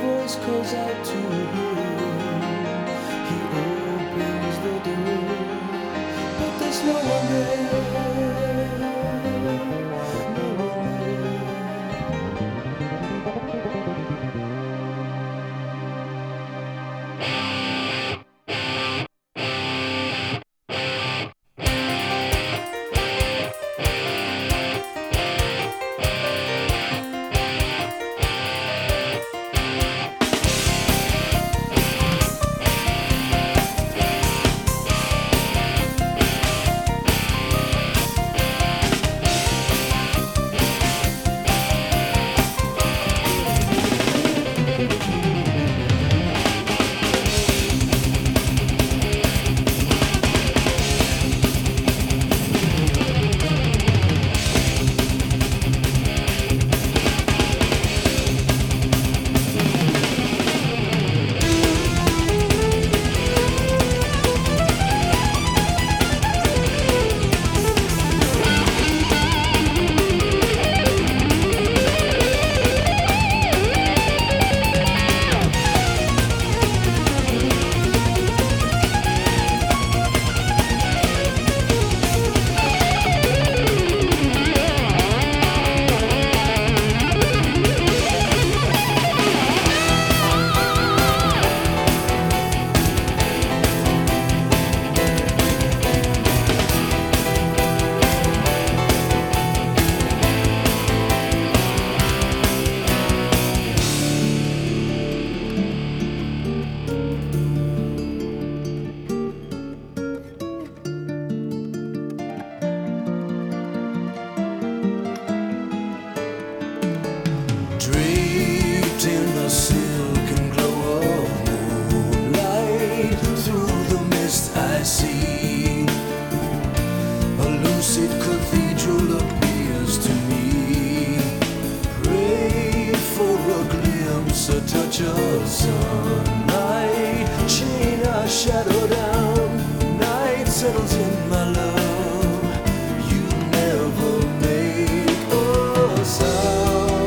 voice calls out to him. He opens the door, but there's no one there. No one draped in the silken glow of moonlight, through the mist I see a lucid cathedral appears to me. Pray for a glimpse, a touch of sunlight. Chain a shadow down, night settles in, my love. You never make a sound.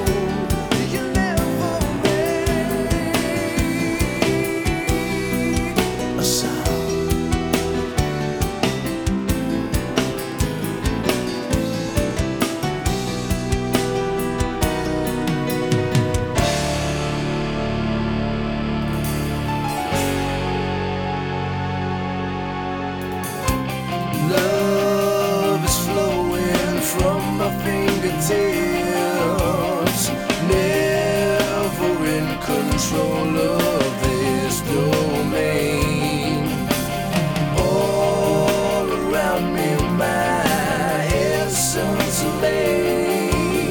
Love is flowing from my fingertips, never in control of this domain. All around me, my essence lay.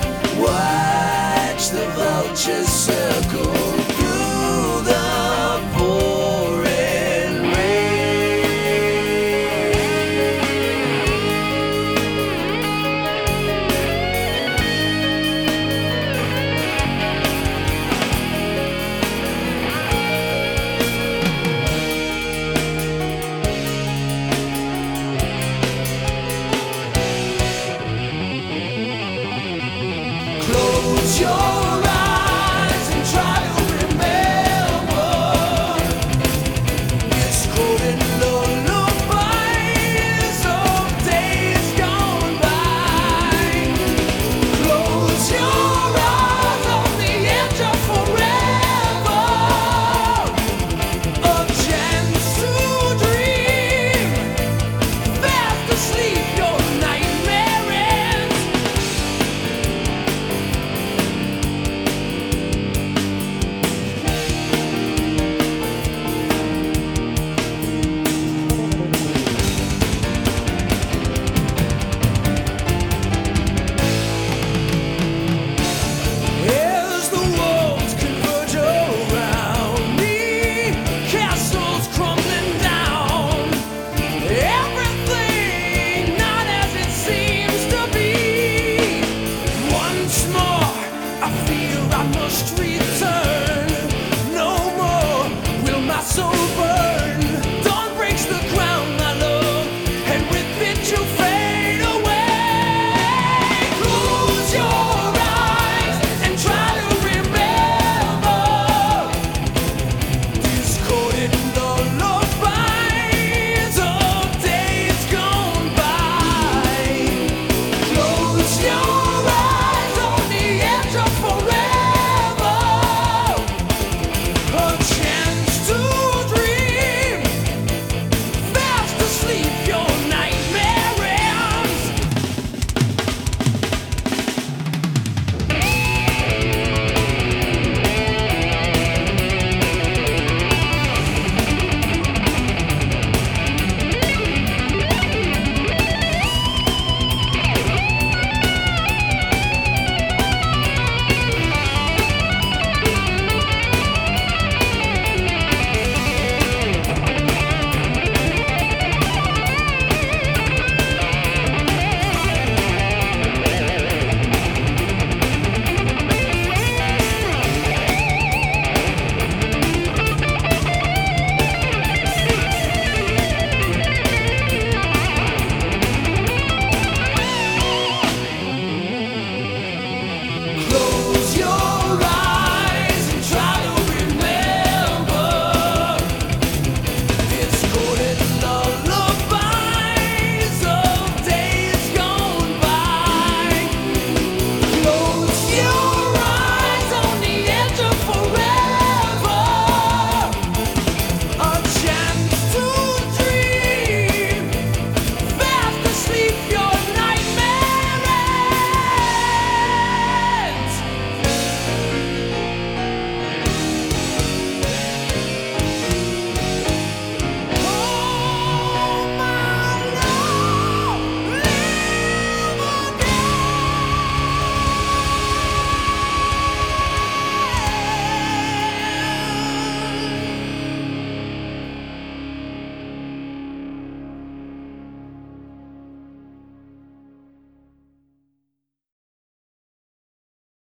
Watch the vultures circle through the pouring rain. Close your eyes and try to remember. It's golden lullabies of days gone by. Close your eyes on the edge of forever. A chance to dream. Fast asleep, your nightmare ends. As the walls converge around me, castles crumbling down. Everything not as it seems to be. Once more, I fear I must